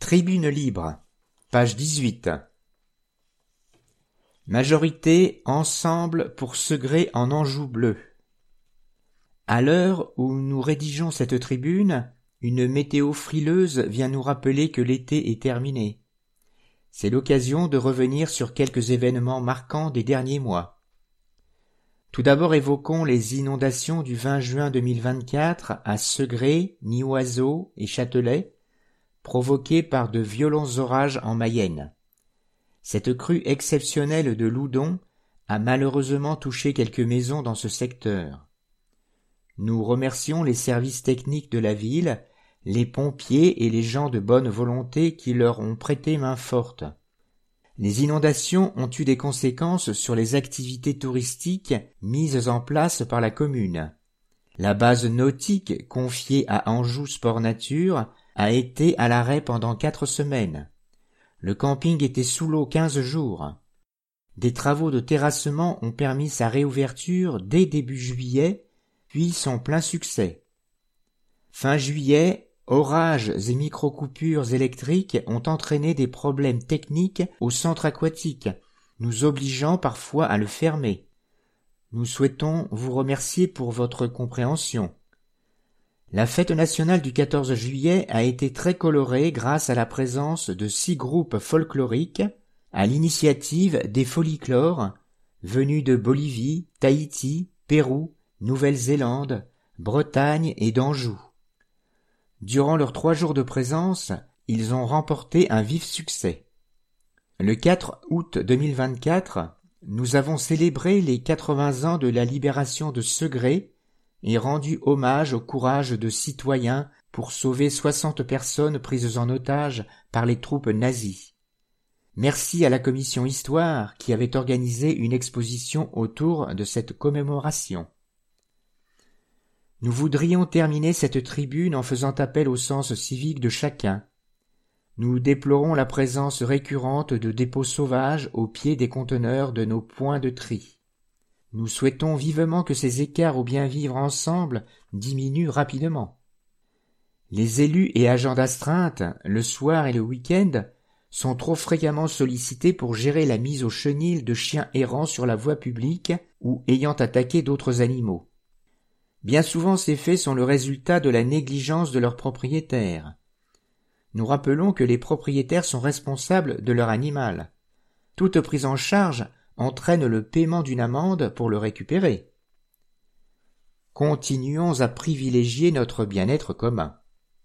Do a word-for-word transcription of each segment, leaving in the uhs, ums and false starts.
Tribune libre, page dix-huit. Majorité ensemble pour Segré en Anjou bleu. À l'heure où nous rédigeons cette tribune, une météo frileuse vient nous rappeler que l'été est terminé. C'est l'occasion de revenir sur quelques événements marquants des derniers mois. Tout d'abord évoquons les inondations du vingt juin deux mille vingt-quatre à Segré, Nioiseau et Châtelet, provoquées par de violents orages en Mayenne. Cette crue exceptionnelle de Loudon a malheureusement touché quelques maisons dans ce secteur. Nous remercions les services techniques de la ville, les pompiers et les gens de bonne volonté qui leur ont prêté main forte. Les inondations ont eu des conséquences sur les activités touristiques mises en place par la commune. La base nautique confiée à Anjou Sport Nature a été à l'arrêt pendant quatre semaines. Le camping était sous l'eau quinze jours. Des travaux de terrassement ont permis sa réouverture dès début juillet, puis son plein succès. Fin juillet, orages et micro-coupures électriques ont entraîné des problèmes techniques au centre aquatique, nous obligeant parfois à le fermer. Nous souhaitons vous remercier pour votre compréhension. La fête nationale du quatorze juillet a été très colorée grâce à la présence de six groupes folkloriques, à l'initiative des Folklores, venus de Bolivie, Tahiti, Pérou, Nouvelle-Zélande, Bretagne et d'Anjou. Durant leurs trois jours de présence, ils ont remporté un vif succès. Le quatre août deux mille vingt-quatre, nous avons célébré les quatre-vingts ans de la libération de Segré et rendu hommage au courage de citoyens pour sauver soixante personnes prises en otage par les troupes nazies. Merci à la commission Histoire qui avait organisé une exposition autour de cette commémoration. Nous voudrions terminer cette tribune en faisant appel au sens civique de chacun. Nous déplorons la présence récurrente de dépôts sauvages au pied des conteneurs de nos points de tri. Nous souhaitons vivement que ces écarts au bien vivre ensemble diminuent rapidement. Les élus et agents d'astreinte, le soir et le week-end, sont trop fréquemment sollicités pour gérer la mise au chenil de chiens errants sur la voie publique ou ayant attaqué d'autres animaux. Bien souvent ces faits sont le résultat de la négligence de leurs propriétaires. Nous rappelons que les propriétaires sont responsables de leur animal. Toute prise en charge entraîne le paiement d'une amende pour le récupérer. Continuons à privilégier notre bien-être commun.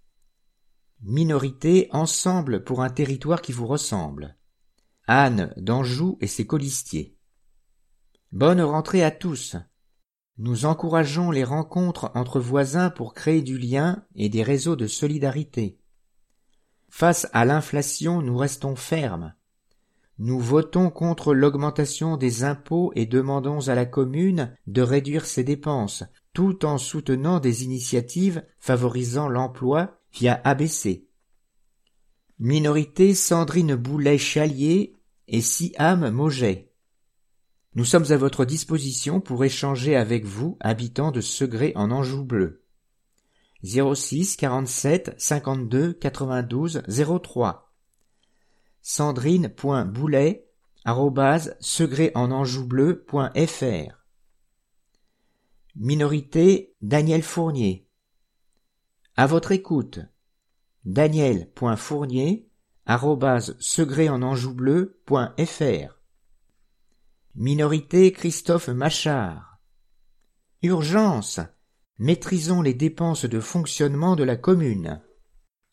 Minorité ensemble pour un territoire qui vous ressemble. Anne d'Anjou et ses colistiers. Bonne rentrée à tous. Nous encourageons les rencontres entre voisins pour créer du lien et des réseaux de solidarité. Face à l'inflation, nous restons fermes. Nous votons contre l'augmentation des impôts et demandons à la commune de réduire ses dépenses, tout en soutenant des initiatives favorisant l'emploi via A B C. Minorité Sandrine Boulet-Chalier et Siam Mauget. Nous sommes à votre disposition pour échanger avec vous, habitants de Segré en Anjou bleu. zéro six quarante-sept cinquante-deux quatre-vingt-douze zéro trois. sandrine.boulet arobase segréenanjoubleu.fr. Minorité Daniel Fournier. À votre écoute. daniel.fournier arobase segréenanjoubleu.fr. Minorité Christophe Machard. Urgence. Maîtrisons les dépenses de fonctionnement de la commune.